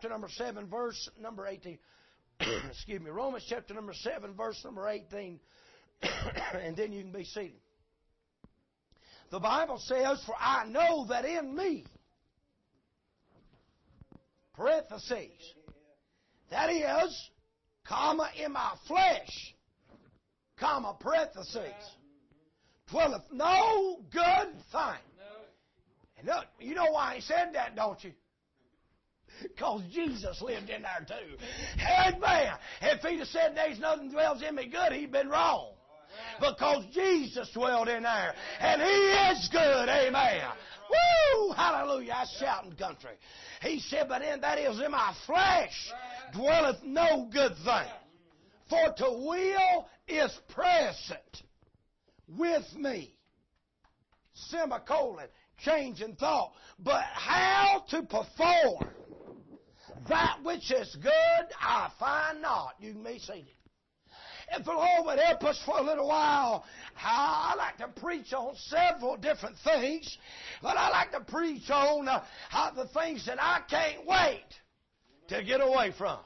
chapter number 7, verse number 18. Excuse me. Romans chapter number 7, verse number 18. And then you can be seated. The Bible says, for I know that in me, parentheses, that is, comma, in my flesh, comma, parentheses, dwelleth no good thing. And look, you know why he said that, don't you? Because Jesus lived in there too. Amen. If he'd have said there's nothing dwells in me good, he'd been wrong. Because Jesus dwelled in there. And he is good. Amen. Woo! Hallelujah. That's shouting country. He said, but that is in my flesh dwelleth no good thing. For to will is present with me. Semicolon. Change in thought. But how to perform that which is good, I find not. You can be seated. If the Lord would help us for a little while, I like to preach on several different things, but I like to preach on the things that I can't wait to get away from.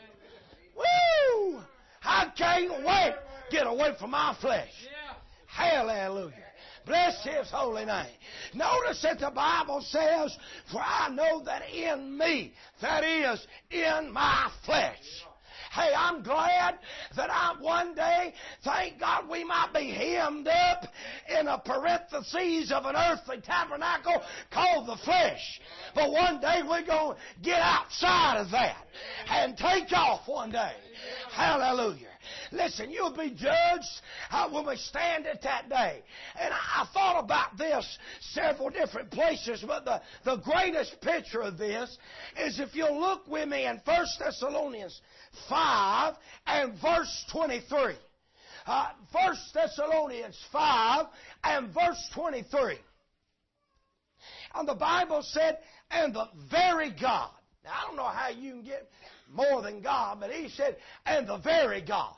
Woo! I can't wait to get away from my flesh. Hallelujah. Bless His holy name. Notice that the Bible says, for I know that in me, that is, in my flesh. Hey, I'm glad that one day, thank God, we might be hemmed up in a parentheses of an earthly tabernacle called the flesh. But one day we're going to get outside of that and take off one day. Hallelujah. Listen, you'll be judged when we stand at that day. And I thought about this several different places, but the greatest picture of this is if you'll look with me in 1 Thessalonians 5 and verse 23. 1 Thessalonians 5 and verse 23. And the Bible said, and the very God. Now, I don't know how you can get more than God, but he said, and the very God.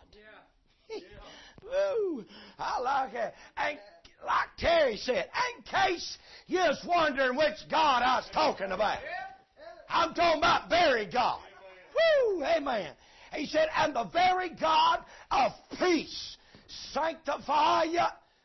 Ooh, I like it. And like Terry said, in case you was wondering which God I was talking about, I'm talking about very God. Woo, amen. He said, and the very God of peace sanctify you,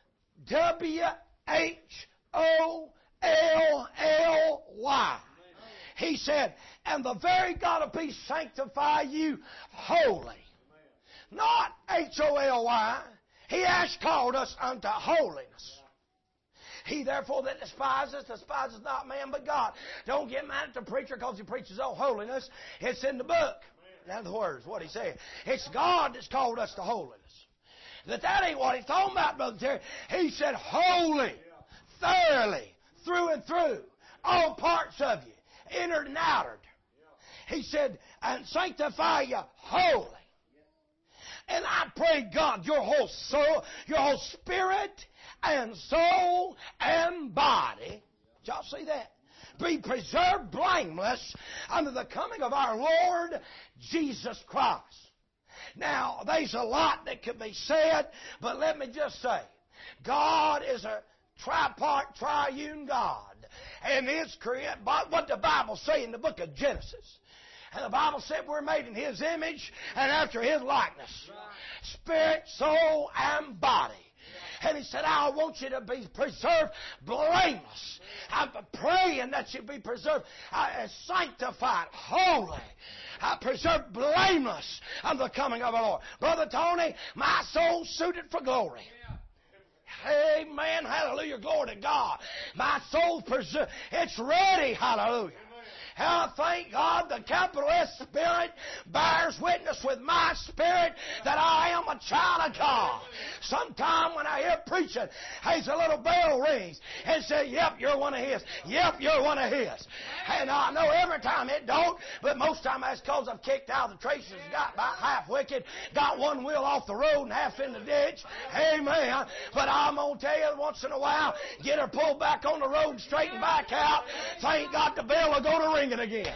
W-H-O-L-L-Y. He said, and the very God of peace sanctify you wholly. Not H-O-L-Y. He has called us unto holiness. He therefore that despises not man but God. Don't get mad at the preacher because he preaches on holiness. It's in the book. In other words, what he said. It's God that's called us to holiness. That ain't what he's talking about, Brother Terry. He said holy, thoroughly, through and through, all parts of you, inward and outward. He said, and sanctify you holy. And I pray, God, your whole soul, your whole spirit and soul and body, did y'all see that? Be preserved blameless unto the coming of our Lord Jesus Christ. Now, there's a lot that could be said, but let me just say, God is a tripart, triune God. And His what the Bible say in the book of Genesis. And the Bible said we're made in His image and after His likeness. Spirit, soul, and body. And He said, I want you to be preserved blameless. I'm praying that you be preserved sanctified, holy. Preserved blameless on the coming of our Lord. Brother Tony, my soul's suited for glory. Amen. Hallelujah. Glory to God. My soul's preserved. It's ready. Hallelujah. And I thank God the capital S Spirit bears witness with my spirit that I am a child of God. Sometime when I hear preaching, there's a little bell rings and say, yep, you're one of His. Yep, you're one of His. And I know every time it don't, but most time that's because I've kicked out the traces, got about half wicked, got one wheel off the road and half in the ditch. Amen. But I'm going to tell you, once in a while, get her pulled back on the road and straighten back out. Thank God the bell will go to ring it again.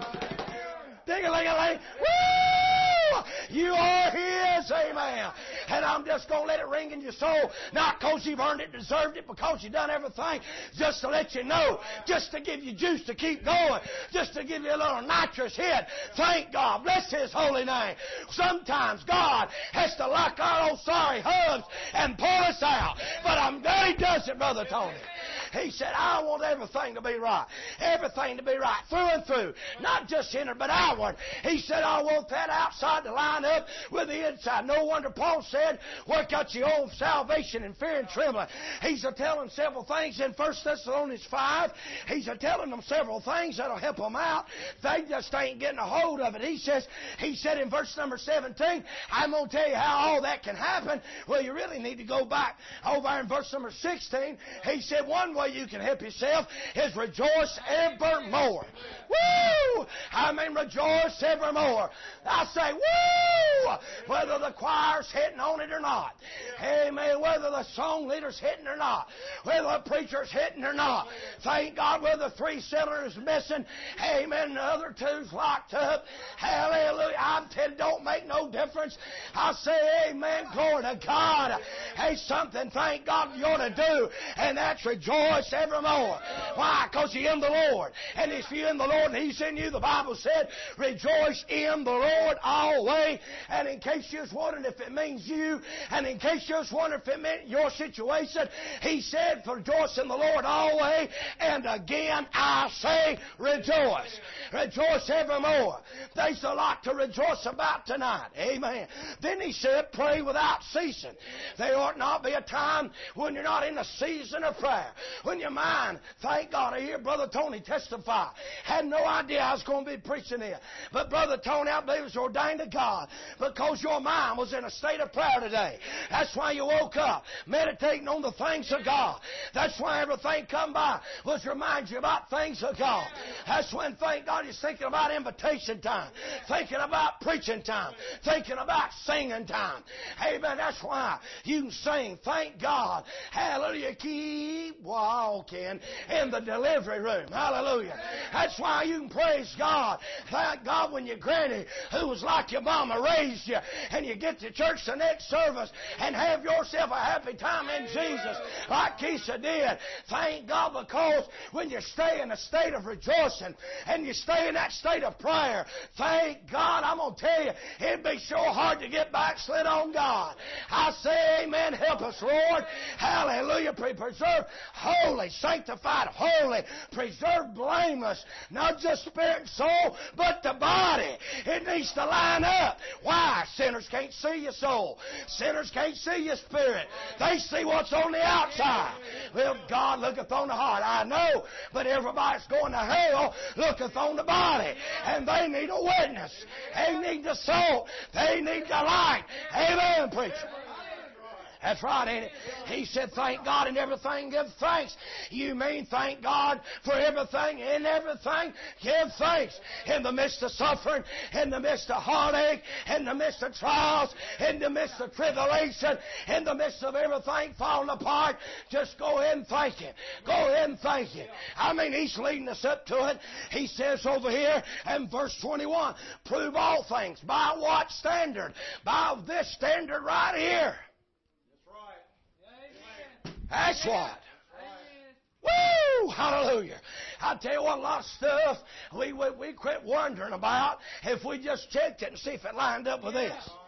Ding-a-ling-a-ling. Woo! You are His, amen. And I'm just going to let it ring in your soul, not because you've earned it, deserved it, because you've done everything, just to let you know, just to give you juice to keep going, just to give you a little nitrous hit. Thank God. Bless His holy name. Sometimes God has to lock our old sorry hubs and pull us out. But I'm glad He does it, Brother Tony. He said, I want everything to be right. Everything to be right, through and through. Not just inward, but outward. He said, I want that outside to line up with the inside. No wonder Paul said, work out your own salvation in fear and trembling. He's telling several things in 1 Thessalonians 5. He's telling them several things that'll help them out. They just ain't getting a hold of it. He said in verse number 17, I'm going to tell you how all that can happen. Well, you really need to go back over in verse number 16. He said, one way you can help yourself is rejoice evermore. Woo! I mean, rejoice evermore. I say, woo! Whether the choir's hitting on it or not. Amen. Whether the song leader's hitting or not. Whether the preacher's hitting or not. Thank God whether 3 cylinders missing. Amen. The other 2's locked up. Hallelujah. I'm telling you, don't make no difference. I say, amen. Glory to God. Hey, something, thank God, you ought to do. And that's rejoice evermore. Why? Because you're in the Lord. And if you're in the Lord and He's in you, the Bible said, rejoice in the Lord always. And in case you're wondering if it means you, and in case you're wondering if it meant your situation, He said, rejoice in the Lord always. And again I say, rejoice. Rejoice evermore. There's a lot to rejoice about tonight. Amen. Then He said, pray without ceasing. There ought not be a time when you're not in a season of prayer. When your mind, thank God, I hear Brother Tony testify. Had no idea I was going to be preaching here. But Brother Tony, I believe it was ordained of God because your mind was in a state of prayer today. That's why you woke up meditating on the things of God. That's why everything come by was remind you about things of God. That's when, thank God, you're thinking about invitation time, thinking about preaching time, thinking about singing time. Amen. That's why you can sing, thank God. Hallelujah. Keep walking in the delivery room. Hallelujah. That's why you can praise God. Thank God when your granny, who was like your mama, raised you, and you get to church the next service and have yourself a happy time in Jesus like Keisha did. Thank God, because when you stay in a state of rejoicing and you stay in that state of prayer, thank God, I'm going to tell you, it'd be so hard to get backslid on God. I say amen. Help us, Lord. Hallelujah. Preserve holy, sanctified, holy, preserve blameless, not just spirit and soul, but the body. It needs to line up. Why? Sinners can't see your soul. Sinners can't see your spirit. They see what's on the outside. Well, God looketh on the heart. I know, but everybody's going to hell looketh on the body. And they need a witness. They need the soul. They need the light. Amen, preacher. That's right, ain't it? He said, thank God in everything, give thanks. You mean thank God for everything, in everything, give thanks. In the midst of suffering, in the midst of heartache, in the midst of trials, in the midst of tribulation, in the midst of everything falling apart, just go ahead and thank Him. Go ahead and thank Him. I mean, He's leading us up to it. He says over here in verse 21, prove all things. By what standard? By this standard right here. That's what. Woo! Hallelujah. I tell you what, a lot of stuff we quit wondering about if we just checked it and see if it lined up with this.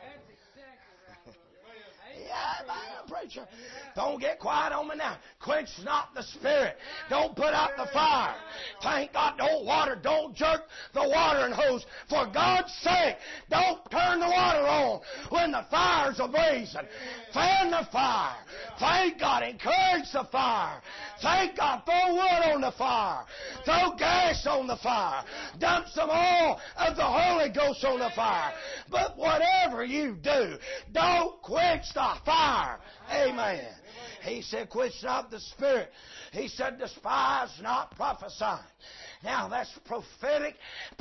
Yeah, preacher. Don't get quiet on me now. Quench not the spirit. Don't put out the fire. Thank God, don't jerk the watering hose. For God's sake, don't turn the water on when the fire's ablazing. Fan the fire. Thank God, encourage the fire. Thank God, throw wood on the fire. Throw gas on the fire. Dump some oil of the Holy Ghost on the fire. But whatever you do, don't quench the fire. Amen. He said, quench not the spirit. He said, despise not prophesying. Now that's prophetic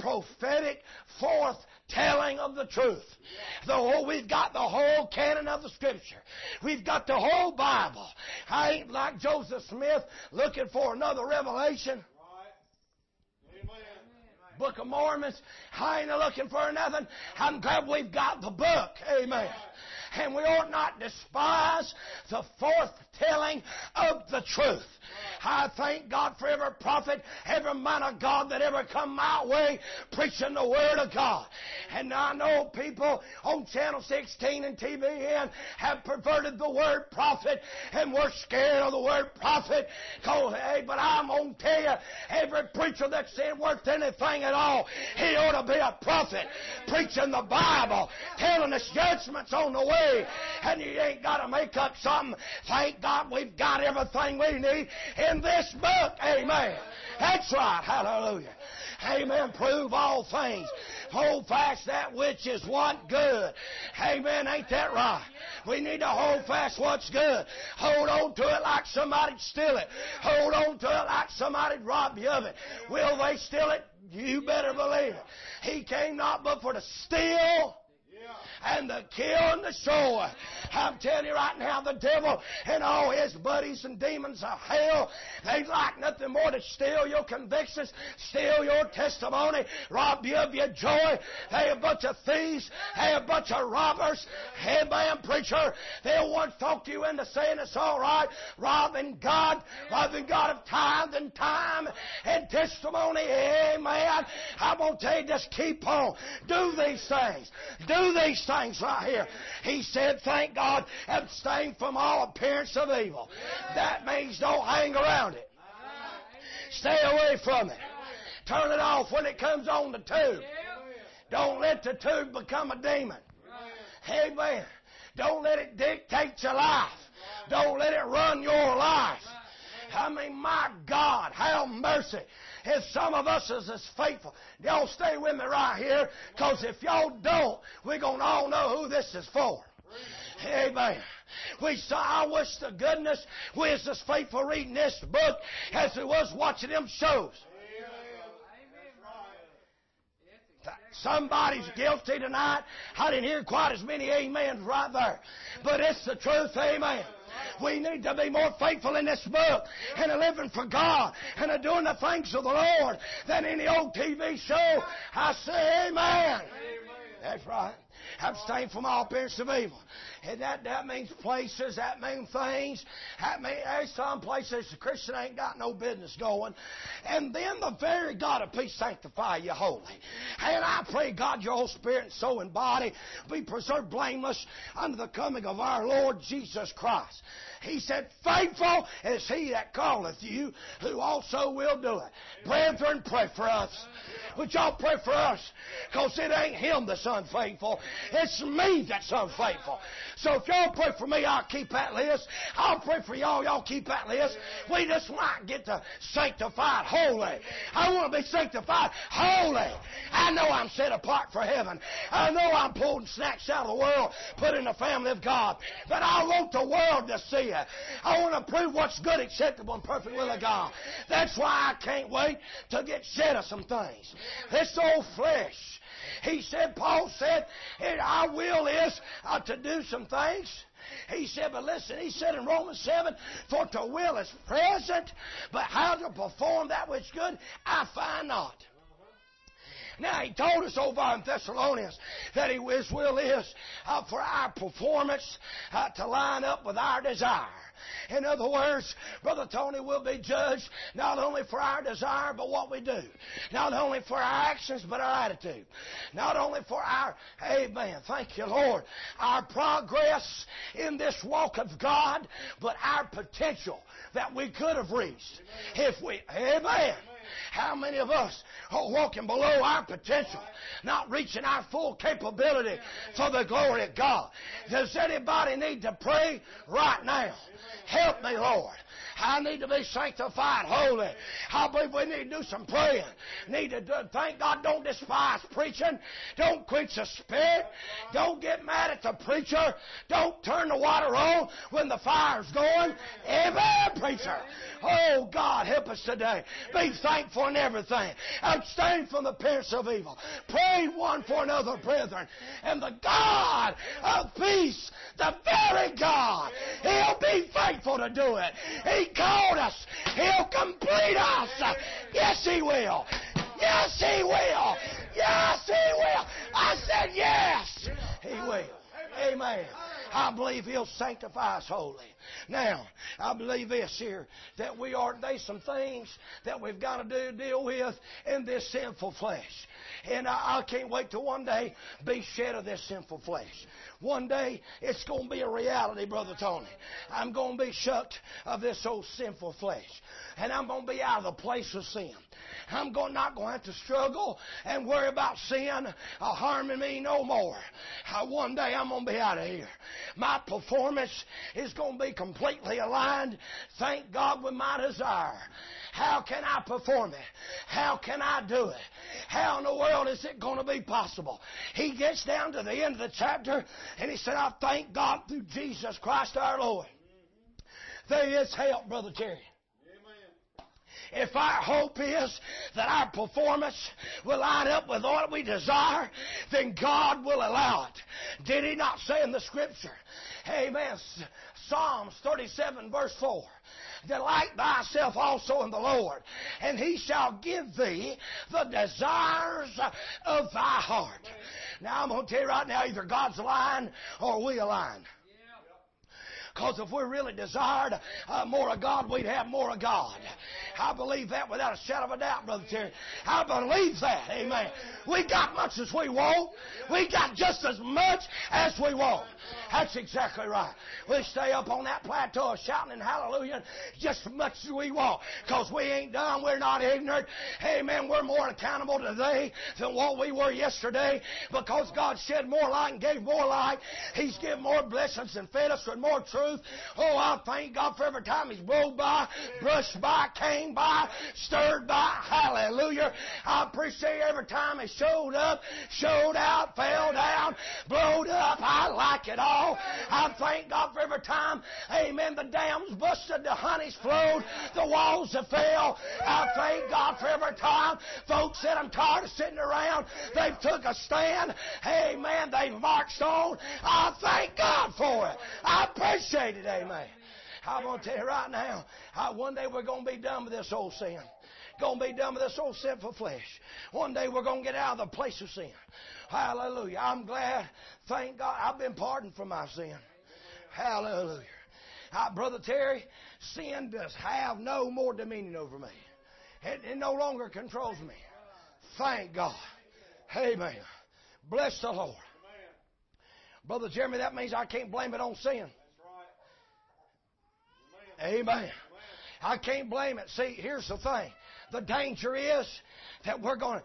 foretelling of the truth. We've got the whole canon of the Scripture. We've got the whole Bible. I ain't like Joseph Smith looking for another revelation. Book of Mormons. I ain't looking for nothing. I'm glad we've got the book. Amen. And we ought not despise the forthtelling of the truth. I thank God for every prophet, every man of God that ever come my way preaching the Word of God. And I know people on Channel 16 and TBN have perverted the word prophet, and we're scared of the word prophet. But I'm going to tell you, every preacher that's worth anything at all, he ought to be a prophet, preaching the Bible, telling us judgments on the way. And you ain't got to make up something. Thank God we've got everything we need in this book. Amen. That's right. Hallelujah. Amen. Prove all things. Hold fast that which is what good. Amen. Ain't that right? We need to hold fast what's good. Hold on to it like somebody'd steal it. Hold on to it like somebody'd rob you of it. Will they steal it? You better believe it. He came not but for to steal and to kill and destroy. I'm telling you right now, the devil and all his buddies and demons of hell, they like nothing more to steal your convictions, steal your testimony, rob you of your joy. They a bunch of thieves. They a bunch of robbers. Amen, preacher. They'll want to talk you into saying it's all right, robbing God of tithe and time and testimony. Amen. I'm going to tell you, just keep on. Do these things. Do these things right here. He said, thank God, abstain from all appearance of evil. That means don't hang around it. Stay away from it. Turn it off when it comes on the tube. Don't let the tube become a demon. Amen. Don't let it dictate your life. Don't let it run your life. I mean, my God, have mercy. If some of us is as faithful, y'all stay with me right here, because if y'all don't, we're going to all know who this is for. Amen. I wish to goodness we was as faithful reading this book as we was watching them shows. Somebody's guilty tonight. I didn't hear quite as many amens right there. But it's the truth, amen. We need to be more faithful in this book and living for God and doing the things of the Lord than any old TV show. I say amen. That's right. Abstain from all appearance of evil. And that means places, that means things. There's some places the Christian ain't got no business going. And then the very God of peace sanctify you holy. And I pray God your whole spirit and soul and body be preserved blameless unto the coming of our Lord Jesus Christ. He said, faithful is he that calleth you, who also will do it. Brethren, pray for us. Would y'all pray for us? Because it ain't him that's unfaithful. It's me that's unfaithful. So if y'all pray for me, I'll keep that list. I'll pray for y'all. Y'all keep that list. We just might get to sanctified holy. I want to be sanctified holy. I know I'm set apart for heaven. I know I'm pulled and snatched out of the world, put in the family of God. But I want the world to see it. I want to prove what's good, acceptable, and perfect will of God. That's why I can't wait to get shed of some things. This old flesh. He said, Paul said, our will is to do some things. He said, but listen, he said in Romans 7, for to will is present, but how to perform that which is good, I find not. Now, he told us over in Thessalonians that his will is for our performance to line up with our desire. In other words, Brother Tony will be judged not only for our desire, but what we do. Not only for our actions, but our attitude. Not only for our, amen, thank you, Lord, our progress in this walk of God, but our potential that we could have reached. If we, amen. How many of us are walking below our potential, not reaching our full capability for the glory of God? Does anybody need to pray right now? Help me, Lord. I need to be sanctified holy. I believe we need to do some praying. Need to thank God. Don't despise preaching. Don't quench the spirit. Don't get mad at the preacher. Don't turn the water on when the fire's going. Amen, preacher. Oh, God, help us today. Be thankful in everything. Abstain from the appearance of evil. Pray one for another, brethren. And the God of peace, the very God, He'll be faithful to do it. He called us. He'll complete us. Yes, He will. Yes, He will. Yes, He will. I said yes, He will. Amen. I believe He'll sanctify us wholly. Now, I believe this here, that there's some things that we've got to deal with in this sinful flesh. And I can't wait till one day be shed of this sinful flesh. One day it's going to be a reality, Brother Tony. I'm going to be shucked of this old sinful flesh. And I'm going to be out of the place of sin. I'm not going to have to struggle and worry about sin harming me no more. One day I'm going to be out of here. My performance is going to be completely aligned, thank God, with my desire. How can I perform it? How can I do it? How in the world is it going to be possible? He gets down to the end of the chapter and he said, I thank God through Jesus Christ our Lord. There is help, Brother Terry. If our hope is that our performance will line up with what we desire, then God will allow it. Did He not say in the Scripture? Amen. Psalms 37 verse 4. Delight thyself also in the Lord, and He shall give thee the desires of thy heart. Now I'm going to tell you right now, either God's lying or we are lying. Because if we really desired more of God, we'd have more of God. I believe that without a shadow of a doubt, Brother Terry. I believe that. Amen. We got much as we want. We got just as much as we want. That's exactly right. We stay up on that plateau shouting and hallelujah just as much as we want. Because we ain't done. We're not ignorant. Amen. We're more accountable today than what we were yesterday. Because God shed more light and gave more light. He's given more blessings and fed us with more truth. Oh, I thank God for every time He's blown by, brushed by, came by, stirred by. Hallelujah. I appreciate every time He showed up, showed out, fell down, blowed up. I like it all. I thank God for every time, amen, the dams busted, the honey's flowed, the walls have fell. I thank God for every time folks said, I'm tired of sitting around. They've took a stand. Amen. They've marched on. I thank God for it. I appreciate it, amen. I'm going to tell you right now, one day we're going to be done with this old sin. Going to be done with this old sinful flesh. One day we're going to get out of the place of sin. Hallelujah. I'm glad, thank God, I've been pardoned from my sin. Hallelujah. Brother Terry, sin does have no more dominion over me. It no longer controls me. Thank God. Amen. Bless the Lord. Brother Jeremy, that means I can't blame it on sin. Amen. I can't blame it. See, here's the thing. The danger is that we're going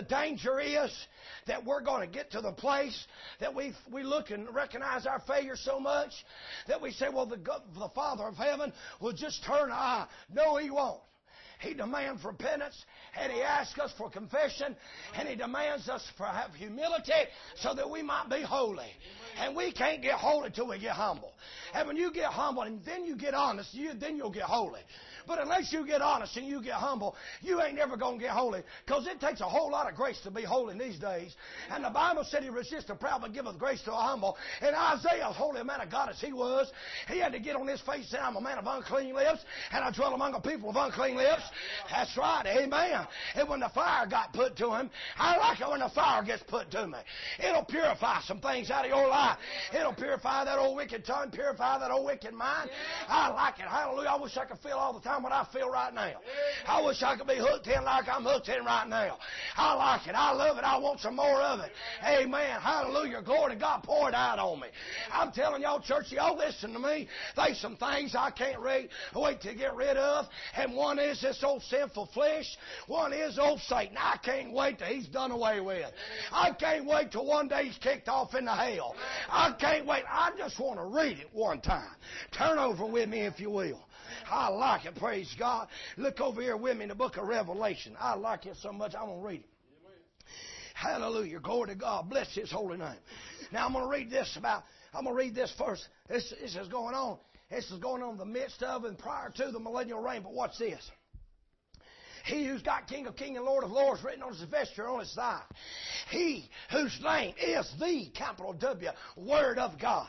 to get to the place that we look and recognize our failure so much that we say, well, the Father of heaven will just turn an eye. No, He won't. He demands repentance, and He asks us for confession, and He demands us for have humility so that we might be holy. And we can't get holy till we get humble. And when you get humble and then you get honest, then you'll get holy. But unless you get honest and you get humble, you ain't never going to get holy. Because it takes a whole lot of grace to be holy in these days. And the Bible said He resists the proud but giveth grace to the humble. And Isaiah, holy man of God as he was, he had to get on his face and say, I'm a man of unclean lips, and I dwell among a people of unclean lips. That's right, amen. And when the fire got put to him, I like it when the fire gets put to me. It'll purify some things out of your life. It'll purify that old wicked tongue, purify that old wicked mind. I like it. Hallelujah. I wish I could feel all the time what I feel right now. I wish I could be hooked in like I'm hooked in right now. I like it. I love it. I want some more of it. Amen. Hallelujah. Glory to God. Pour it out on me. I'm telling y'all, church, y'all listen to me. There's some things I can't wait to get rid of. And one is this old sinful flesh. One is old Satan. I can't wait till he's done away with. I can't wait till one day he's kicked off into hell. I can't wait. I just want to read it one time. Turn over with me if you will. I like it, praise God. Look over here with me in the book of Revelation. I like it so much, I'm going to read it. Hallelujah, glory to God. Bless His holy name. Now I'm going to read this first. This is going on. This is going on in the midst of and prior to the millennial reign. But watch this. He who's got King of Kings and Lord of Lords written on his vesture on his thigh. He whose name is the, capital W, Word of God,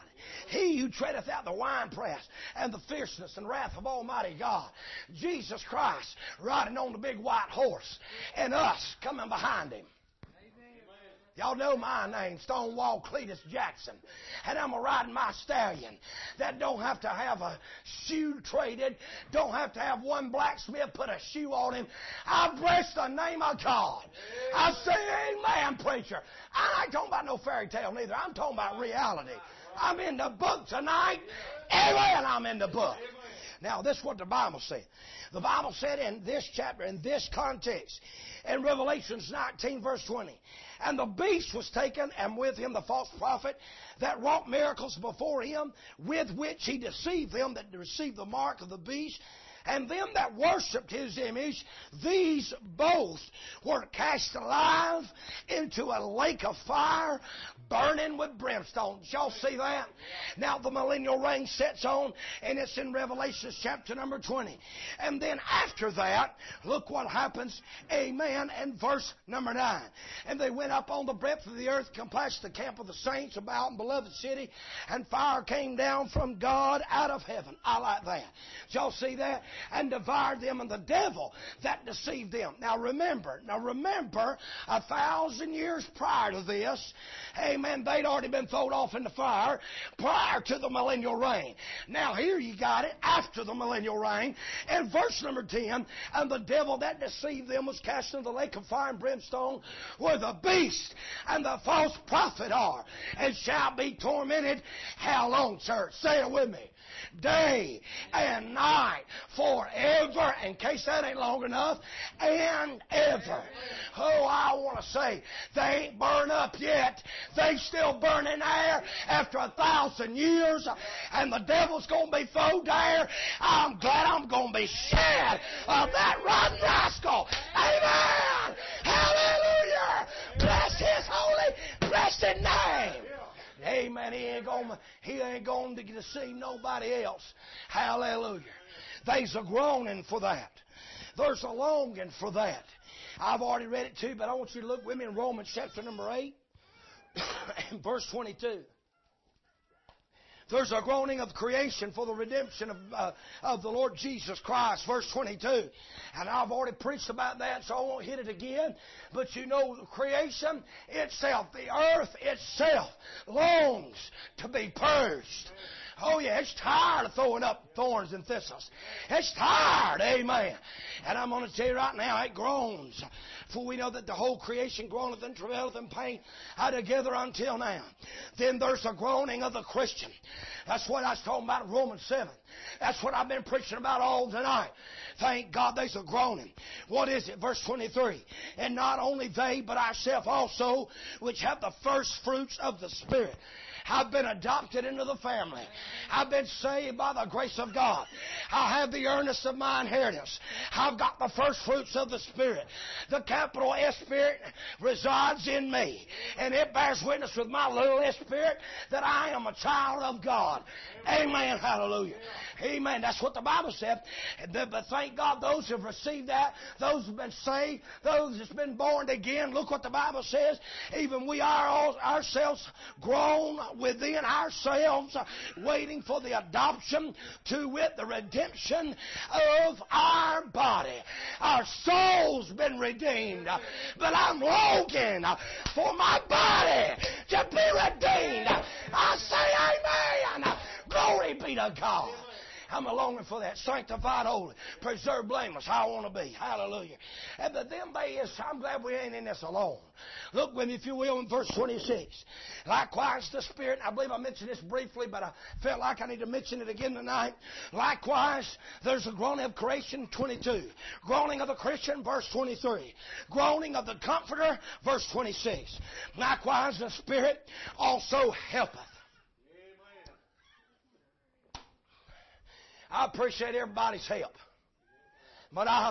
He who treadeth out the winepress and the fierceness and wrath of Almighty God. Jesus Christ riding on the big white horse and us coming behind Him. Y'all know my name, Stonewall Cletus Jackson. And I'm riding my stallion that don't have to have a shoe traded, don't have to have one blacksmith put a shoe on him. I bless the name of God. I say amen, preacher. I ain't talking about no fairy tale neither. I'm talking about reality. I'm in the book tonight. Amen, I'm in the book. Now, this is what the Bible said. The Bible said in this chapter, in this context, in Revelations 19, verse 20, and the beast was taken, and with him the false prophet that wrought miracles before him, with which he deceived them that received the mark of the beast, and them that worshipped his image. These both were cast alive into a lake of fire, burning with brimstone. Did y'all see that? Now the millennial reign sets on, and it's in Revelation chapter number 20. And then after that, look what happens, amen, in verse number 9. And they went up on the breadth of the earth, compassed the camp of the saints about the beloved city, and fire came down from God out of heaven. I like that. Did y'all see that? And devoured them, and the devil that deceived them. Now remember, 1,000 years prior to this, amen, they'd already been thrown off in the fire prior to the millennial reign. Now here you got it, after the millennial reign. And verse number 10, and the devil that deceived them was cast into the lake of fire and brimstone, where the beast and the false prophet are, and shall be tormented. How long, church? Say it with me. Day and night, forever, in case that ain't long enough, and ever. Oh, I want to say, they ain't burned up yet. They still burning there after 1,000 years, and the devil's going to be thrown there. I'm glad I'm going to be shed of that rotten rascal. Amen. Hallelujah. Bless His holy, blessed name. Amen. He ain't going to deceive nobody else. Hallelujah. There's a groaning for that. There's a longing for that. I've already read it too, but I want you to look with me in Romans chapter number 8 and verse 22. There's a groaning of creation for the redemption of the Lord Jesus Christ, verse 22. And I've already preached about that, so I won't hit it again. But you know, creation itself, the earth itself, longs to be purged. Oh, yeah, it's tired of throwing up thorns and thistles. It's tired, amen. And I'm going to tell you right now, it groans. For we know that the whole creation groaneth and travaileth in pain together until now. Then there's a groaning of the Christian. That's what I was talking about in Romans 7. That's what I've been preaching about all tonight. Thank God there's a groaning. What is it? Verse 23. And not only they, but ourselves also, which have the first fruits of the Spirit, I've been adopted into the family. I've been saved by the grace of God. I have the earnest of my inheritance. I've got the first fruits of the Spirit. The capital S Spirit resides in me. And it bears witness with my little S Spirit that I am a child of God. Amen. Hallelujah. Amen. That's what the Bible said. But thank God those who have received that, those who have been saved, those that's been born again, look what the Bible says. Even we are ourselves grown within ourselves, waiting for the adoption, to wit, the redemption of our body. Our soul's been redeemed, but I'm longing for my body to be redeemed. I say amen. Glory be to God. I'm a longing for that. Sanctified, holy, preserved, blameless. How I want to be. Hallelujah. And the them days, I'm glad we ain't in this alone. Look with me, if you will, in verse 26. Likewise, the Spirit, I believe I mentioned this briefly, but I felt like I need to mention it again tonight. Likewise, there's a groaning of creation, 22. Groaning of the Christian, verse 23. Groaning of the Comforter, verse 26. Likewise, the Spirit also helpeth. I appreciate everybody's help. But I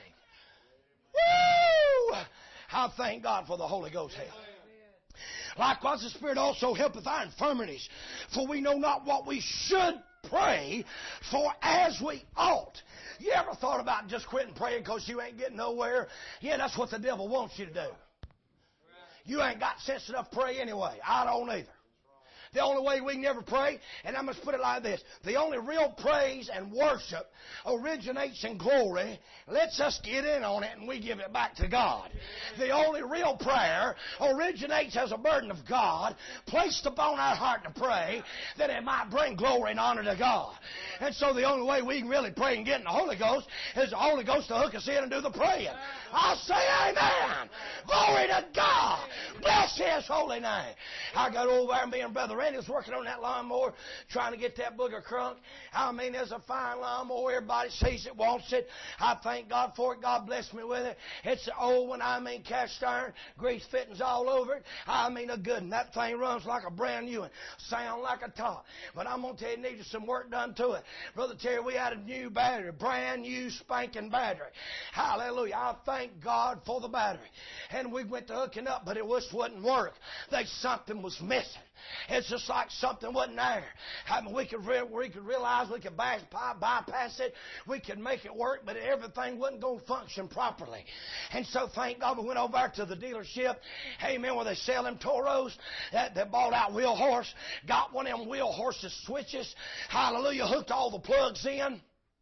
thank God for the Holy Ghost help. Likewise, the Spirit also helpeth our infirmities, for we know not what we should pray for as we ought. You ever thought about just quitting praying because you ain't getting nowhere? Yeah, that's what the devil wants you to do. You ain't got sense enough to pray anyway. I don't either. The only way we can ever pray, and I must put it like this, the only real praise and worship originates in glory, lets us get in on it, and we give it back to God. The only real prayer originates as a burden of God, placed upon our heart to pray, that it might bring glory and honor to God. And so the only way we can really pray and get in the Holy Ghost is the Holy Ghost to hook us in and do the praying. I'll say amen. Glory to God. Bless His holy name. I got over there and me and Brother Randy was working on that lawnmower, trying to get that booger crunk. I mean, there's a fine lawnmower. Everybody sees it, wants it. I thank God for it. God bless me with it. It's an old one. I mean, cast iron, grease fittings all over it. I mean, a good one. That thing runs like a brand new one. Sound like a top. But I'm going to tell you, it needed some work done to it. Brother Terry, we had a new battery, brand new spanking battery. Hallelujah. I thank God for the battery. And we went to hooking up, but it just wouldn't work. Something was missing. It's just like something wasn't there. I mean, we could realize we could bypass it. We could make it work, but everything wasn't going to function properly. And so, thank God, we went over there to the dealership. Amen, where they sell them Toros. They bought out Wheel Horse. Got one of them Wheel Horse's switches. Hallelujah. Hooked all the plugs in.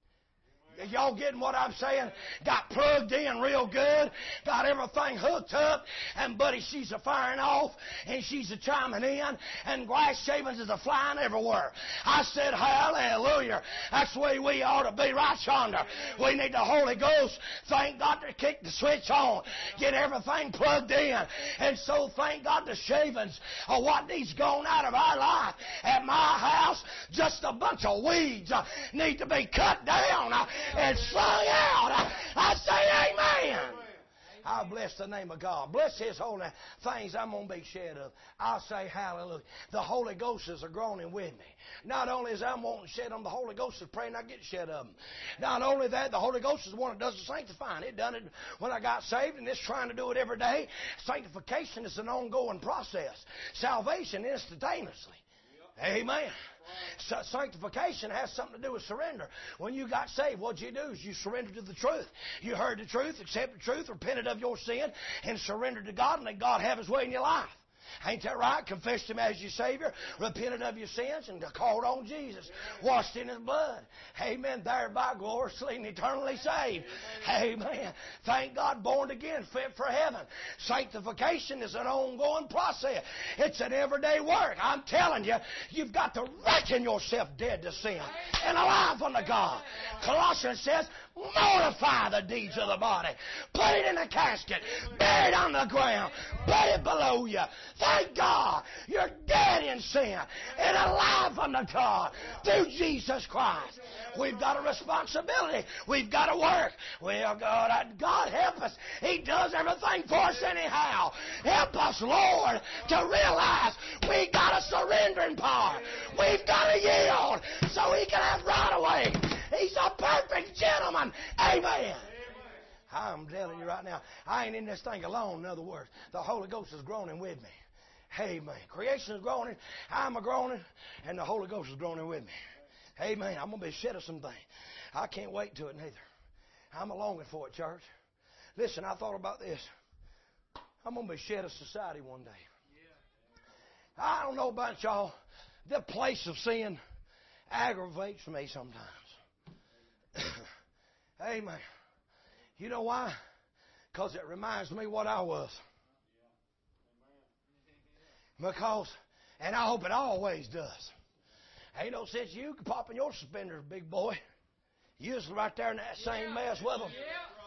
Y'all getting what I'm saying? Got plugged in real good. Got everything hooked up. And, buddy, she's a-firing off. And she's a-chiming in. And glass shavings is a-flying everywhere. I said, hallelujah. That's the way we ought to be right yonder. We need the Holy Ghost, thank God, to kick the switch on. Get everything plugged in. And so, thank God, the shavings of what needs gone out of our life. At my house, just a bunch of weeds need to be cut down and slung out. I say amen. I bless the name of God. Bless His holy things I'm going to be shed of. I'll say hallelujah. The Holy Ghost is a-groaning with me. Not only is I'm wanting to shed them, the Holy Ghost is praying I get shed of them. Not only that, the Holy Ghost is the one that does the sanctifying. It done it when I got saved, and it's trying to do it every day. Sanctification is an ongoing process. Salvation instantaneously. Amen. So sanctification has something to do with surrender. When you got saved, what you do is you surrendered to the truth. You heard the truth, accepted the truth, repented of your sin, and surrendered to God, and let God have His way in your life. Ain't that right? Confessed Him as your Savior, repented of your sins, and called on Jesus, washed in His blood. Amen. Thereby gloriously and eternally saved. Amen. Thank God, born again, fit for heaven. Sanctification is an ongoing process. It's an everyday work. I'm telling you, you've got to reckon yourself dead to sin and alive unto God. Colossians says, mortify the deeds of the body. Put it in a casket. Bury it on the ground. Put it below you. Thank God you're dead in sin and alive unto God through Jesus Christ. We've got a responsibility. We've got to work. Well, God help us. He does everything for us anyhow. Help us, Lord, to realize we got a surrendering power. We've got to yield so He can have right away. He's a perfect gentleman. Amen. I'm telling you right now, I ain't in this thing alone. In other words, the Holy Ghost is groaning with me. Amen. Creation is groaning, I'm a groaning, and the Holy Ghost is groaning with me. Amen. I'm going to be shed of some things. I can't wait to it neither. I'm a longing for it, church. Listen, I thought about this. I'm going to be shed of society one day. I don't know about y'all. The place of sin aggravates me sometimes. Amen. You know why? Because it reminds me what I was. Because, and I hope it always does. Ain't no sense you popping your suspenders, big boy. You was right there in that same mess with them.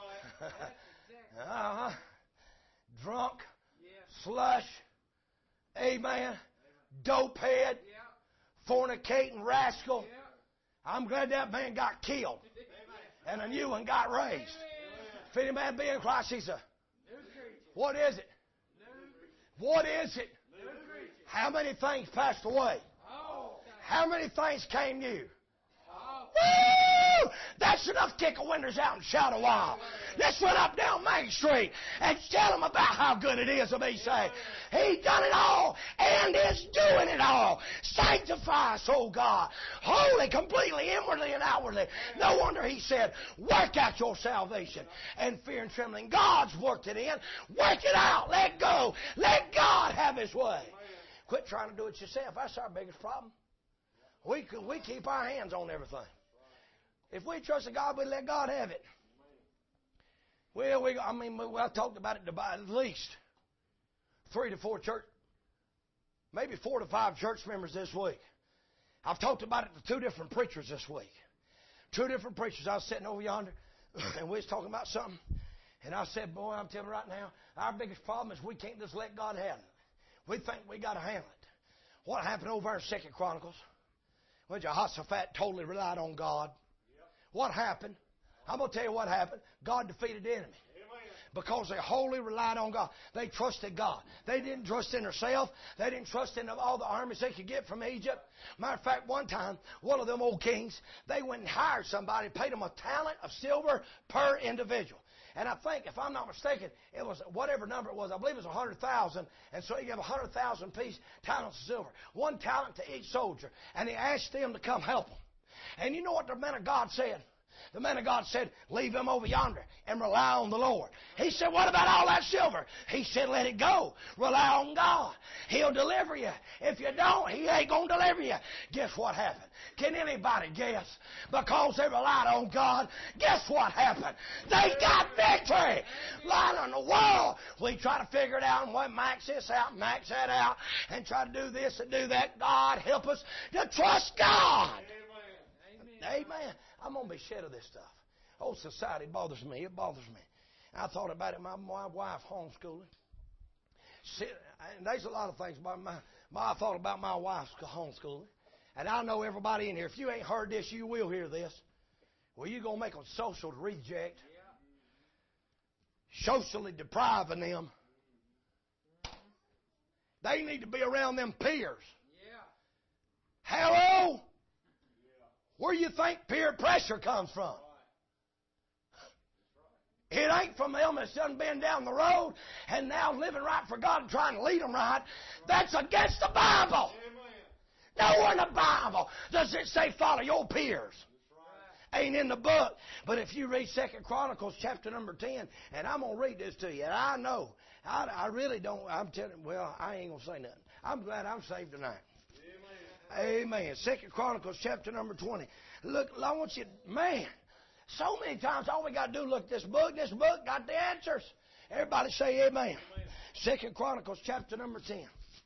Drunk, slush, amen, dopehead, fornicating rascal. I'm glad that man got killed and a new one got raised. If any man be in Christ, he's a... What is it? What is it? How many things passed away? How many things came new? Woo! That's enough to kick the windows out and shout a while. Let's run up down Main Street and tell them about how good it is to be saved. He done it all and is doing it all. Sanctify us, oh God. Holy, completely, inwardly and outwardly. No wonder He said, work out your salvation and fear and trembling. God's worked it in. Work it out. Let go. Let God have His way. Quit trying to do it yourself. That's our biggest problem. We keep our hands on everything. If we trusted God, we'd let God have it. Well, I talked about it at least 3 to 4 church, maybe 4 to 5 church members this week. I've talked about it to 2 different preachers this week. 2 different preachers. I was sitting over yonder, and we was talking about something. And I said, boy, I'm telling you right now, our biggest problem is we can't just let God handle it. We think we got to handle it. What happened over in 2 Chronicles? Well, Jehoshaphat totally relied on God. What happened? I'm going to tell you what happened. God defeated the enemy. Because they wholly relied on God. They trusted God. They didn't trust in themselves. They didn't trust in all the armies they could get from Egypt. Matter of fact, one time, one of them old kings, they went and hired somebody, paid them a talent of silver per individual. And I think, if I'm not mistaken, it was whatever number it was. I believe it was 100,000. And so you have 100,000 piece talents of silver. 1 talent to each soldier. And he asked them to come help him. And you know what the man of God said? The man of God said, leave him over yonder and rely on the Lord. He said, what about all that silver? He said, let it go. Rely on God. He'll deliver you. If you don't, He ain't going to deliver you. Guess what happened? Can anybody guess? Because they relied on God, guess what happened? They got victory. Light on the wall. We try to figure it out and max this out, max that out, and try to do this and do that. God help us to trust God. Amen. Amen. I'm going to be shed of this stuff. Oh, society bothers me. It bothers me. I thought about it. My wife homeschooling. And there's a lot of things about I thought about my wife's homeschooling. And I know everybody in here, if you ain't heard this, you will hear this. Well, you're going to make them social reject. Socially depriving them. They need to be around them peers. Hello? Where do you think peer pressure comes from? It ain't from them that's done been down the road and now living right for God and trying to lead them right. That's against the Bible. Nowhere in the Bible does it say follow your peers. Ain't in the book. But if you read 2 Chronicles chapter number 10, and I'm going to read this to you, and I know, I really don't, I'm telling you, well, I ain't going to say nothing. I'm glad I'm saved tonight. Amen. 2 Chronicles chapter number 20. Look, I want you, man, so many times all we got to do is look at this book. This book got the answers. Everybody say amen. 2 Chronicles chapter number 10.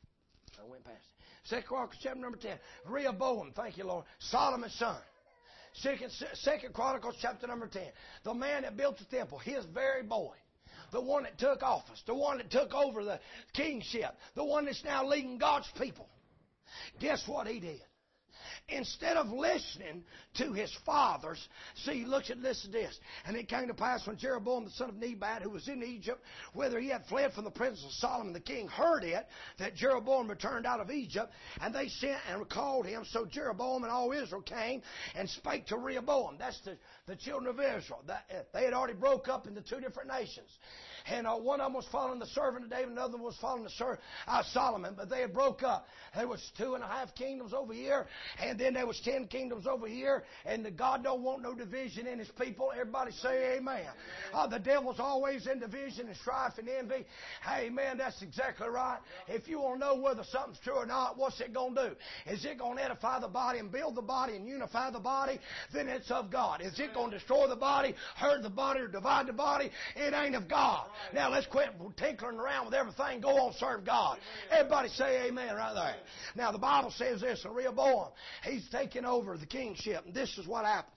I went past it. 2 Chronicles chapter number 10. Rehoboam, thank you, Lord. Solomon's son. 2 Chronicles chapter number 10. The man that built the temple, his very boy. The one that took office. The one that took over the kingship. The one that's now leading God's people. Guess what he did? Instead of listening to his fathers, see, look at this. And it came to pass when Jeroboam the son of Nebat, who was in Egypt, whither he had fled from the presence of Solomon the king, heard it, that Jeroboam returned out of Egypt, and they sent and called him. So Jeroboam and all Israel came and spake to Rehoboam. That's the children of Israel. They had already broke up into 2 different nations. And one of them was following the servant of David, another one was following the Solomon. But they had broke up. There was 2.5 kingdoms over here, and then there was 10 kingdoms over here. And God don't want no division in His people. Everybody say amen. The devil's always in division and strife and envy. Amen. That's exactly right. If you want to know whether something's true or not, what's it going to do? Is it going to edify the body and build the body and unify the body? Then it's of God. Is it going to destroy the body, hurt the body, or divide the body? It ain't of God. Now let's quit tinkering around with everything. Go on, serve God. Everybody say amen right there. Now the Bible says this in Rehoboam. He's taking over the kingship. And this is what happens.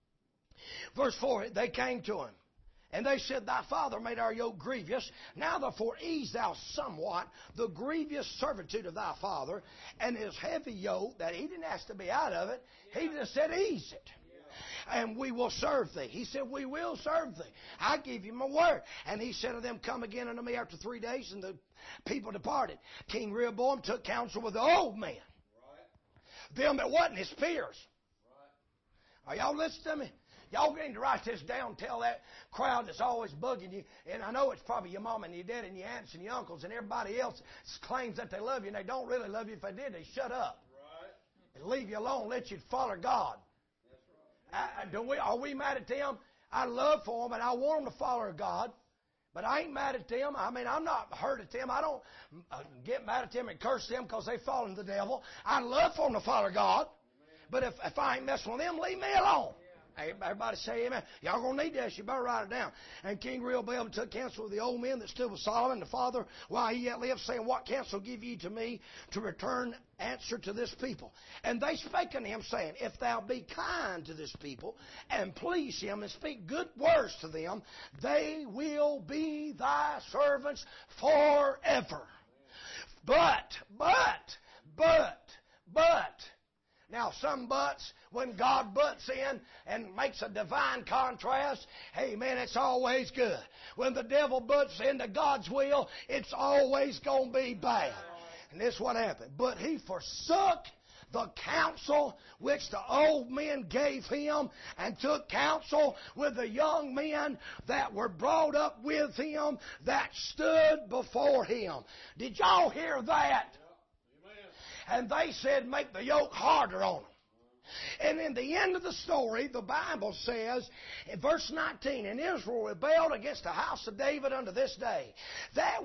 Verse 4, they came to him. And they said, thy father made our yoke grievous. Now therefore ease thou somewhat the grievous servitude of thy father, and his heavy yoke, that he didn't ask to be out of it. He just said, ease it. And we will serve thee. He said, we will serve thee. I give you my word. And he said to them, come again unto me after 3 days. And the people departed. King Rehoboam took counsel with the old men. Right. Them that wasn't his peers. Right. Are y'all listening to me? Y'all need to write this down and tell that crowd that's always bugging you. And I know it's probably your mom and your dad and your aunts and your uncles and everybody else claims that they love you. And they don't really love you. If they did, they shut up. Right. And leave you alone. Let you follow God. Are we mad at them? I love for them, and I want them to follow God. But I ain't mad at them. I mean, I'm not hurt at them. I don't get mad at them and curse them because they fall into the devil. I'd love for them to follow God. But if I ain't messing with them, leave me alone. Everybody say amen. Y'all going to need this. You better write it down. And King Rehoboam took counsel with the old men that stood with Solomon, the father, while he yet lived, saying, What counsel give ye to me to return answer to this people? And they spake unto him, saying, If thou be kind to this people, and please him, and speak good words to them, they will be thy servants forever. But, now, some buts, when God butts in and makes a divine contrast, hey, man, it's always good. When the devil butts into God's will, it's always going to be bad. And this is what happened. But he forsook the counsel which the old men gave him, and took counsel with the young men that were brought up with him, that stood before him. Did y'all hear that? And they said, make the yoke harder on them. And in the end of the story, the Bible says, in verse 19, And Israel rebelled against the house of David unto this day. That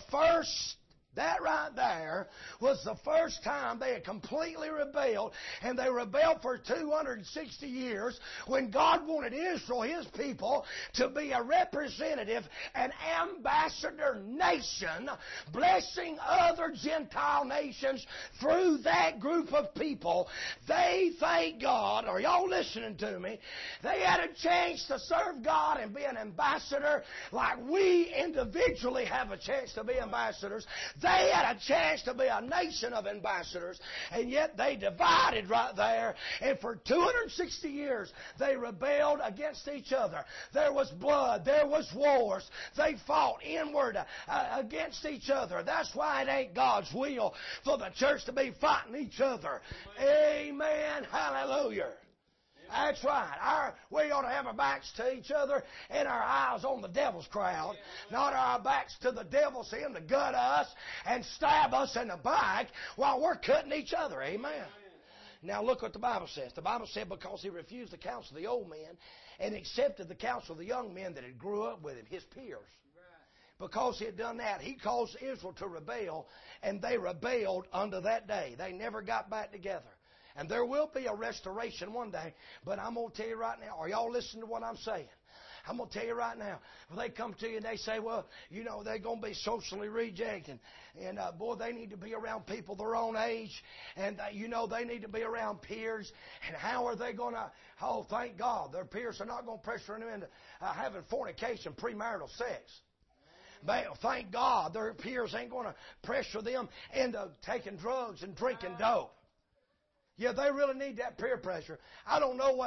right there was the first time they had completely rebelled, and they rebelled for 260 years when God wanted Israel, His people, to be a representative, an ambassador nation, blessing other Gentile nations through that group of people. They, thank God, are y'all listening to me? They had a chance to serve God and be an ambassador like we individually have a chance to be ambassadors. They had a chance to be a nation of ambassadors, and yet they divided right there. And for 260 years, they rebelled against each other. There was blood. There was wars. They fought inward against each other. That's why it ain't God's will for the church to be fighting each other. Amen. Hallelujah. That's right. We ought to have our backs to each other and our eyes on the devil's crowd. Not our backs to the devil, see him to gut us and stab us in the back while we're cutting each other. Amen. Now look what the Bible says. The Bible said, because he refused the counsel of the old men and accepted the counsel of the young men that had grew up with him, his peers. Because he had done that, he caused Israel to rebel, and they rebelled unto that day. They never got back together. And there will be a restoration one day. But I'm going to tell you right now, are y'all listening to what I'm saying? I'm going to tell you right now, when they come to you and they say, well, you know, they're going to be socially rejected. And, boy, they need to be around people their own age. And, you know, they need to be around peers. And how are they going to, oh, thank God, their peers are not going to pressure them into having fornication, premarital sex. But thank God, their peers ain't going to pressure them into taking drugs and drinking dope. Yeah, they really need that peer pressure. I don't know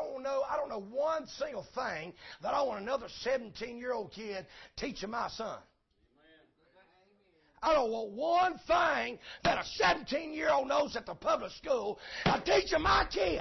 one single thing that I want another 17-year-old kid teaching my son. I don't want one thing that a 17-year-old knows at the public school teaching my kid.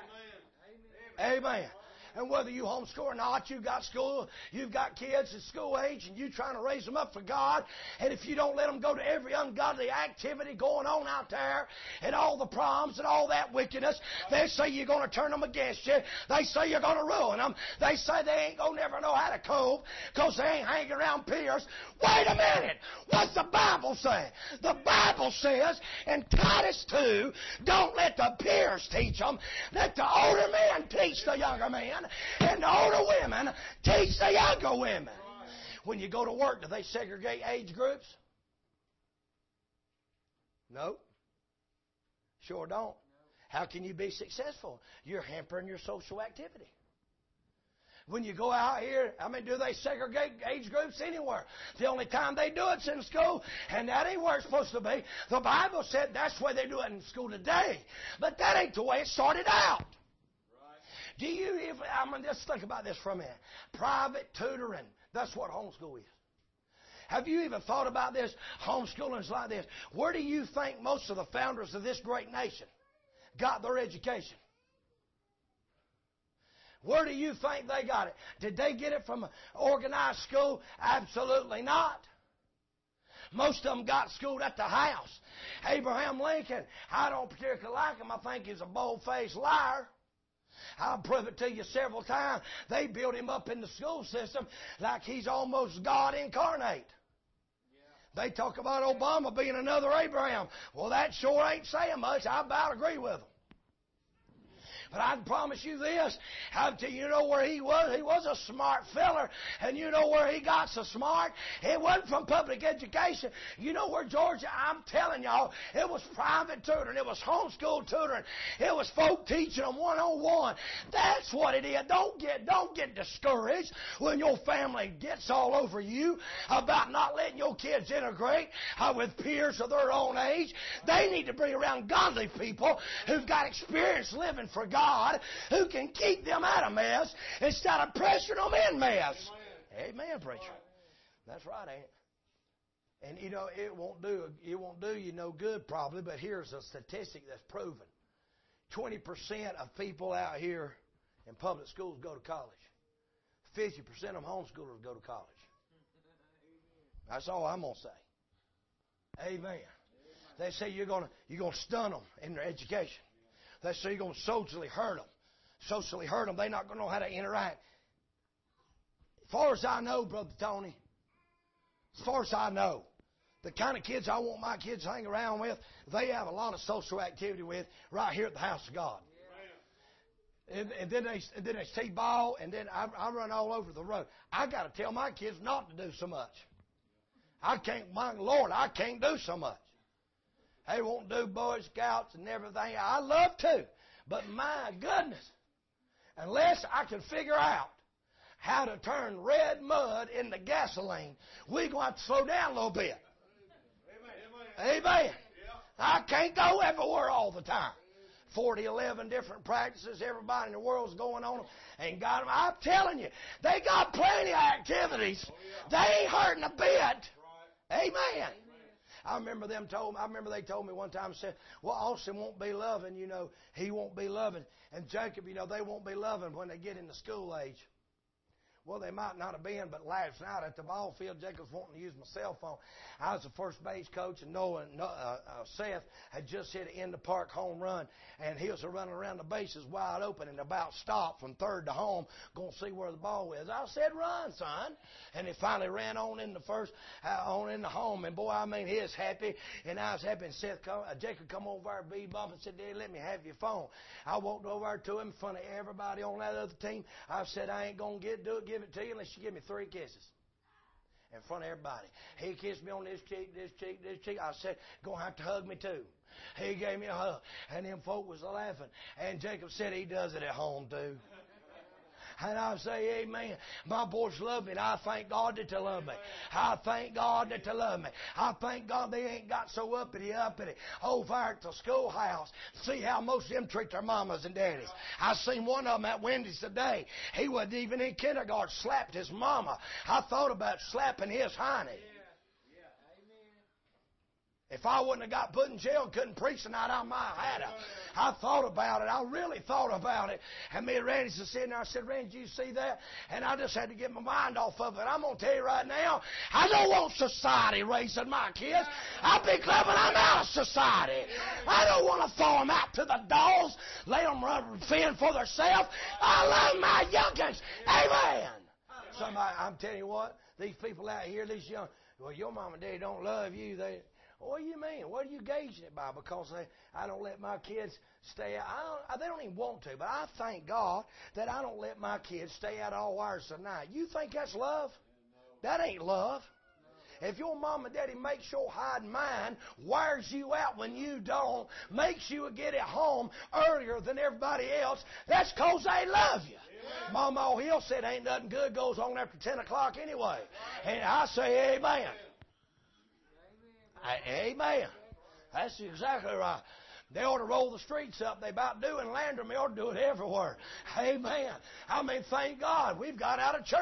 Amen. And whether you homeschool or not, you've got kids at school age, and you're trying to raise them up for God. And if you don't let them go to every ungodly activity going on out there, and all the problems and all that wickedness, they say you're going to turn them against you. They say you're going to ruin them. They say they ain't going to never know how to cope because they ain't hanging around peers. Wait a minute. What's the Bible say? The Bible says in Titus 2, don't let the peers teach them. Let the older men teach the younger men. And the older women teach the younger women. When you go to work, do they segregate age groups? No. Sure don't. How can you be successful? You're hampering your social activity. When you go out here, do they segregate age groups anywhere? The only time they do it's in school, and that ain't where it's supposed to be. The Bible said that's the way they do it in school today. But that ain't the way it started out. Do you even, just think about this for a minute. Private tutoring, that's what homeschool is. Have you even thought about this? Homeschooling is like this. Where do you think most of the founders of this great nation got their education? Where do you think they got it? Did they get it from an organized school? Absolutely not. Most of them got schooled at the house. Abraham Lincoln, I don't particularly like him. I think he's a bold-faced liar. I'll prove it to you several times. They built him up in the school system like he's almost God incarnate. They talk about Obama being another Abraham. Well, that sure ain't saying much. I about agree with them. But I can promise you this. You know where he was? He was a smart feller. And you know where he got so smart? It wasn't from public education. You know where, Georgia? I'm telling y'all, it was private tutoring. It was homeschool tutoring. It was folk teaching them one-on-one. That's what it is. Don't get discouraged when your family gets all over you about not letting your kids integrate with peers of their own age. They need to be around godly people who've got experience living for God, who can keep them out of mess instead of pressuring them in mess. Amen, preacher. That's right, ain't it? And you know, it won't do you no good probably, but here's a statistic that's proven. 20% of people out here in public schools go to college. 50% of them homeschoolers go to college. That's all I'm going to say. Amen. They say you're going to stun them in their education. They say you're going to socially hurt them. They're not going to know how to interact. As far as I know, Brother Tony, as far as I know, the kind of kids I want my kids to hang around with, they have a lot of social activity with right here at the house of God. And then they see ball, and then I run all over the road. I got to tell my kids not to do so much. I can't do so much. They won't do Boy Scouts and everything. I love to. But my goodness, unless I can figure out how to turn red mud into gasoline, we're going to have to slow down a little bit. Amen. I can't go everywhere all the time. 11 different practices. Everybody in the world's going on them. And got them. I'm telling you, they got plenty of activities. They ain't hurting a bit. Amen. I remember they told me one time, said, well, Austin won't be loving, he won't be loving. And Jacob, they won't be loving when they get into school age. Well, they might not have been, but last night at the ball field, Jacob's wanting to use my cell phone. I was the first base coach, and Seth had just hit an end-of-park home run, and he was running around the bases wide open and about stopped from third to home, going to see where the ball was. I said, run, son. And he finally ran on in the first, on in the home, and boy, he was happy, and I was happy. And Jacob come over there, bebop, and said, Daddy, let me have your phone. I walked over there to him in front of everybody on that other team. I said, I ain't going to give it to you unless you give me 3 kisses in front of everybody. He kissed me on this cheek, this cheek, this cheek. I said, going to have to hug me too. He gave me a hug, and them folk was laughing. And Jacob said he does it at home too. And I say, amen. My boys love me, and I thank God that they love me. I thank God that they love me. I thank God they ain't got so uppity over at the schoolhouse. See how most of them treat their mamas and daddies. I seen one of them at Wendy's today. He wasn't even in kindergarten, slapped his mama. I thought about slapping his honey. If I wouldn't have got put in jail, couldn't preach the night, I might have had. I thought about it. I really thought about it. And me and Randy was sitting there. I said, Randy, did you see that? And I just had to get my mind off of it. I'm going to tell you right now, I don't want society raising my kids. I'll be glad when I'm out of society. I don't want to throw them out to the dogs, let them fend for themselves. I love my youngins. Amen. I'm telling you what, these people out here, these young, well, your mom and daddy don't love you. What do you mean? What are you gauging it by? Because I don't let my kids stay out. They don't even want to, but I thank God that I don't let my kids stay out all hours of the night. You think that's love? That ain't love. If your mom and daddy makes your hide mind, wires you out when you don't, makes you get it home earlier than everybody else, that's because they love you. Mama O'Hill said ain't nothing good goes on after 10 o'clock anyway. And I say amen. Amen. That's exactly right. They ought to roll the streets up. They about do in Landrum. They ought to do it everywhere. Amen. Thank God we've got out of church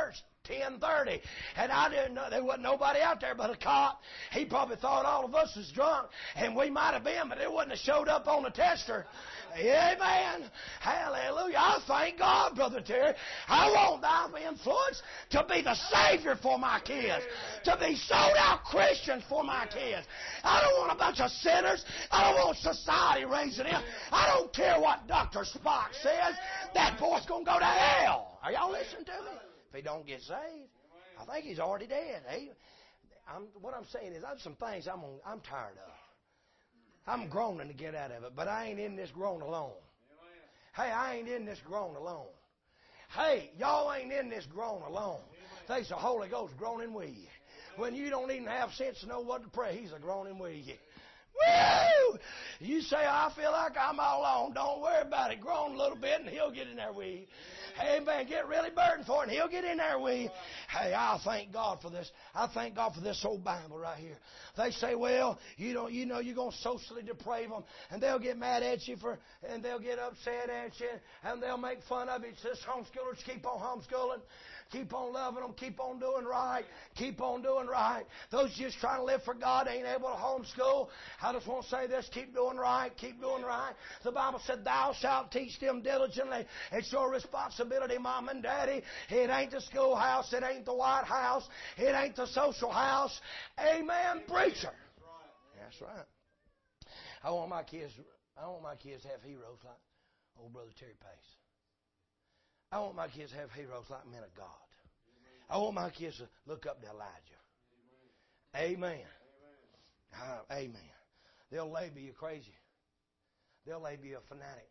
10:30. And I didn't know, there wasn't nobody out there but a cop. He probably thought all of us was drunk, and we might have been, but it wouldn't have showed up on the tester. Amen. Hallelujah. I thank God, Brother Terry. I want thy influence to be the Savior for my kids, to be sold out Christians for my kids. I don't want a bunch of sinners. I don't want society raising them. I don't care what Dr. Spock says. That boy's going to go to hell. Are y'all listening to me? If he don't get saved, I think he's already dead. What I'm saying is, there's some things I'm tired of. I'm groaning to get out of it, but I ain't in this groan alone. Hey, I ain't in this groan alone. Hey, y'all ain't in this groan alone. There's the Holy Ghost groaning with you. When you don't even have sense to know what to pray, He's a groaning with you. Woo! You say, I feel like I'm all alone. Don't worry about it. Groan a little bit and He'll get in there with you. Amen. Get really burdened for it and He'll get in there with you. Hey, I thank God for this. I thank God for this old Bible right here. They say, well, you know you're going to socially deprave them, and they'll get mad at you and they'll get upset at you, and they'll make fun of you. It says homeschoolers keep on homeschooling. Keep on loving them. Keep on doing right. Keep on doing right. Those just trying to live for God ain't able to homeschool. I just want to say this. Keep doing right. Keep doing right. The Bible said, thou shalt teach them diligently. It's your responsibility, Mom and Daddy. It ain't the schoolhouse. It ain't the White House. It ain't the social house. Amen, preacher. That's right. I want my kids to have heroes like old Brother Terry Pace. I want my kids to have heroes like men of God. I want my kids to look up to Elijah. Amen. Amen. They'll label you crazy. They'll label you a fanatic.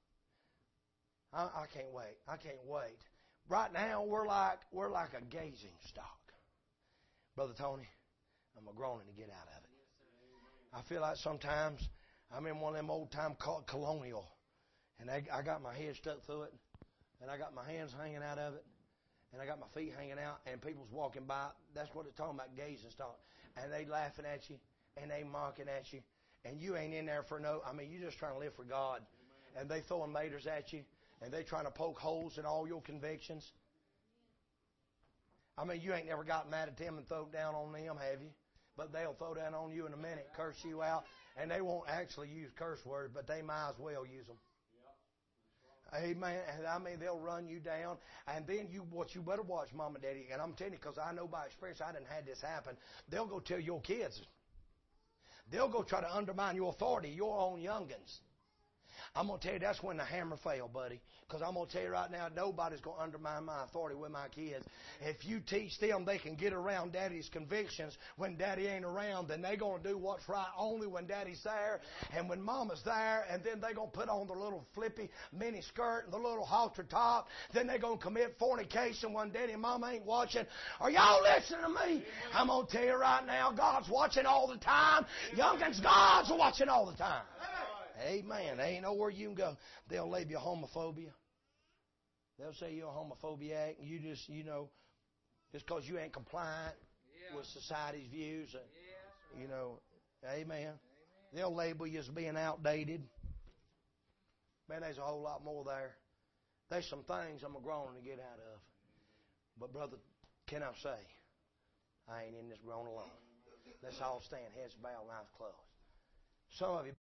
I can't wait. I can't wait. Right now, we're like a gazing stock. Brother Tony, I'm a groaning to get out of it. I feel like sometimes I'm in one of them old-time colonial, and I got my head stuck through it, and I got my hands hanging out of it, and I got my feet hanging out, and people's walking by. That's what they're talking about, gazing stock. And they laughing at you, and they mocking at you, and you ain't in there for you're just trying to live for God. And they throwing maters at you, and they trying to poke holes in all your convictions. You ain't never got mad at them and throw down on them, have you? But they'll throw down on you in a minute, curse you out, and they won't actually use curse words, but they might as well use them. Amen. And they'll run you down. And then you better watch, Mom and Daddy. And I'm telling you, because I know by experience, I done had this happen. They'll go tell your kids. They'll go try to undermine your authority, your own youngins. I'm going to tell you, that's when the hammer fell, buddy. Because I'm going to tell you right now, nobody's going to undermine my authority with my kids. If you teach them they can get around Daddy's convictions when Daddy ain't around, then they're going to do what's right only when Daddy's there and when Mama's there. And then they're going to put on the little flippy mini skirt and the little halter top. Then they're going to commit fornication when Daddy and Mama ain't watching. Are y'all listening to me? I'm going to tell you right now, God's watching all the time. Youngins, God's watching all the time. Amen. There ain't nowhere you can go. They'll label you homophobia. They'll say you're a homophobiac. You just, just because you ain't compliant with society's views. Amen. They'll label you as being outdated. Man, there's a whole lot more there. There's some things I'm groaning to get out of. But, brother, can I say, I ain't in this groan alone. Let's all stand, heads bowed, eyes closed. Some of you